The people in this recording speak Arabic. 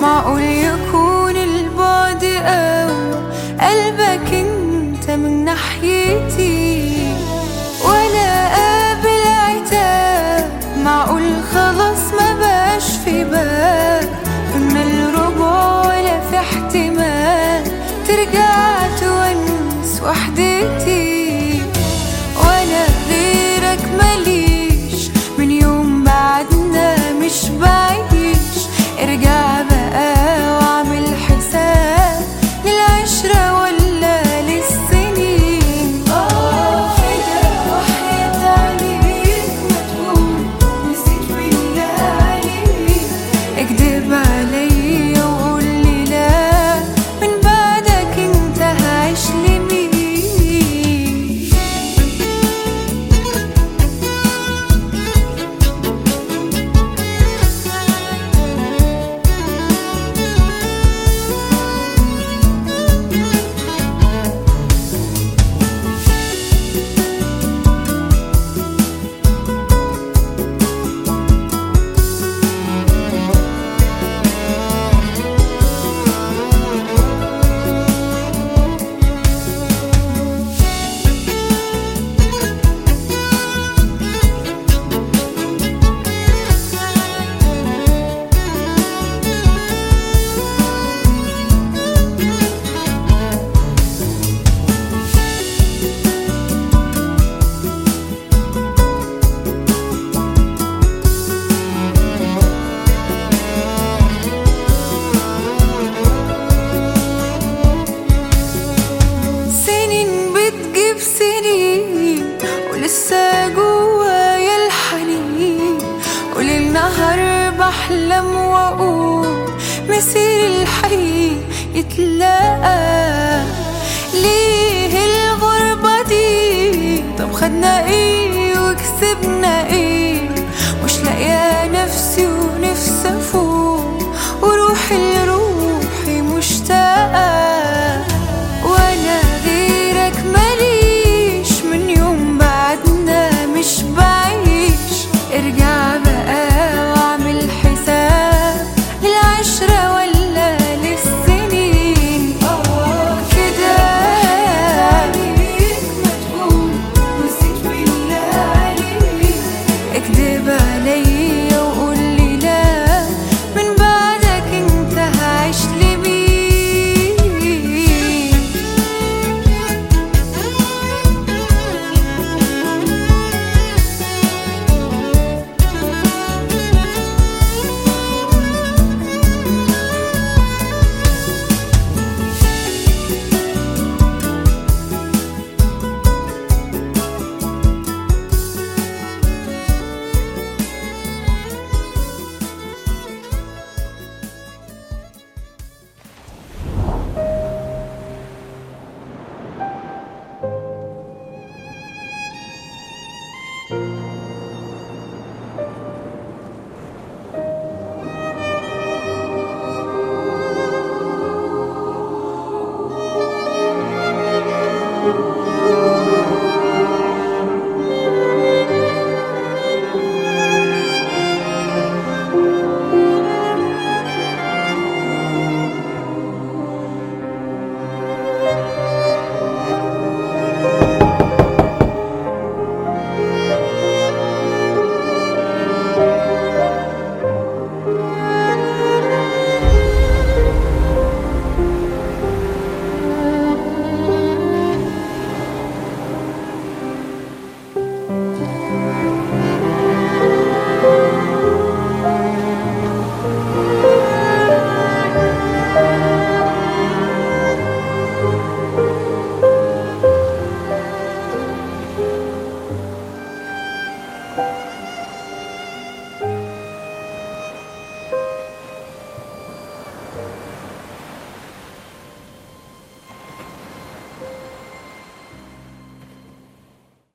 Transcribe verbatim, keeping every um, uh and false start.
معقول يكون البعد أو قلبك انت من ناحيتي، ولا قابل عتاب؟ معقول خلاص ما بقاش في باب من الرجوع، ولا في احتمال ترجع تونس وحدتي؟ وانا غيرك ماليش، من يوم بعدنا مش بعيش. ارجع بقى واعمل حساب للعشرة ولا للسنين. اه كده وحياة عليك ما تقول نسيت بالله عليك، اكدب عليا وقول لي لا، من بعدك انت هعيش لمين؟ سنين ولسه جوايا الحنين، وليل نهار بحلم واقول مسير الحي يتلاقى. ليه الغربة دي؟ طب خدنا ايه وكسبنا ايه؟ مش لاقيه نفسي ونفسي